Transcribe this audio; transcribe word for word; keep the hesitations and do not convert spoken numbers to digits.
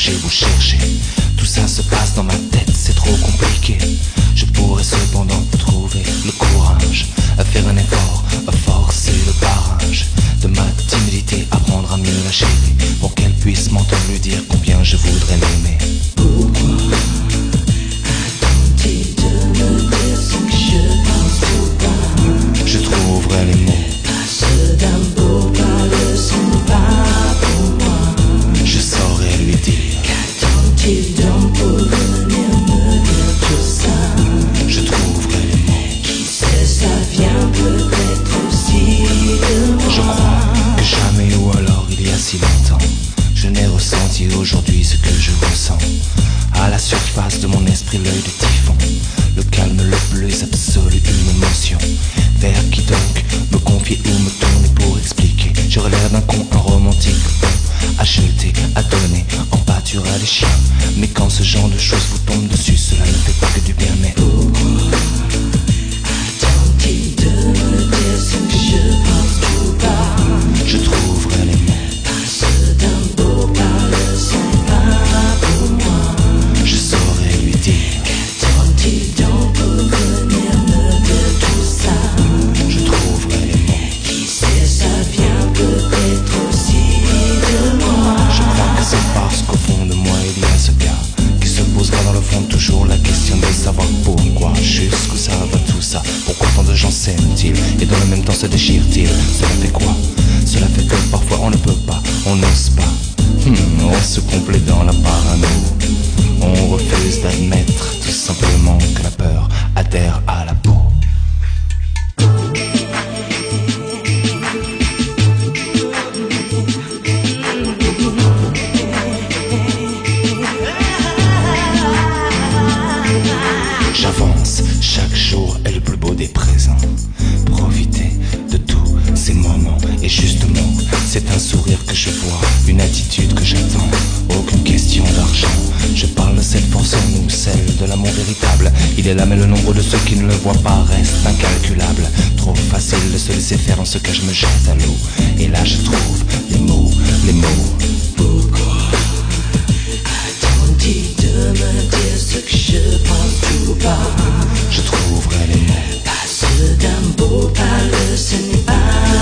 j'ai beau chercher, tout ça se passe dans ma tête, c'est trop compliqué. Je pourrais cependant trouver le courage à faire un effort, à forcer le barrage de ma timidité, apprendre à mieux la chérir pour qu'elle puisse m'entendre lui dire combien je voudrais l'aimer. Pourquoi attends-tu de me dire ce que je pense tout bas? Je trouverai les mots. Passe d'un beau pas, le son pas pour moi. Je saurais lui dire. Qu'attends-tu donc pour venir me dire tout ça? Je trouverai les mots. Qui sait, ça vient peut-être aussi de moi. Je crois que jamais ou alors il y a si longtemps je n'ai ressenti aujourd'hui ce que je ressens. À la surface de mon esprit, l'œil de typhon, le calme le plus absolu, une émotion. Vers qui donc me confier ou me tourner pour expliquer? J'aurais l'air d'un con, un romantique, à jeter, à donner, en pâture à des chiens. Mais quand ce genre de choses vous tombe dessus, cela ne fait pas que du bien. Mais pourquoi attends-tu de me dire ce que je pense tout bas? Je trouverai les mots. Passe d'un beau pas, le son pas pour moi. Je saurais lui dire. Qu'attends-tu donc pour venir me dire tout ça? Je trouverai les mots. Qui sait, ça vient peut-être aussi de moi. Je crois que c'est parce qu'au fond de moi il y a ce gars qui se posera dans le fond toujours la question de savoir pourquoi, jusqu'où ça va tout ça. Pourquoi tant de gens s'aiment-ils et dans le même temps se déchirent-ils? Cela fait quoi? Cela fait que parfois on ne peut pas, on n'ose pas. Hmm, on se complaît dans la parano. On refuse d'admettre tout simplement que la peur adhère à la peau. J'avance, chaque jour est le plus beau des présents. Profitez de tous ces moments. Et justement, c'est un sourire que je vois, une attitude que j'attends. Aucune question d'argent. Je parle de cette force en nous, celle de l'amour véritable. Il est là mais le nombre de ceux qui ne le voient pas reste incalculable. Trop facile de se laisser faire dans ce cas je me jette à l'eau. Et là je trouve les mots, les mots. Pourquoi attends-tu de me dire ce que je pense tout bas? Je trouverai les mots. Passe d'un beau pas, le ce n'est pas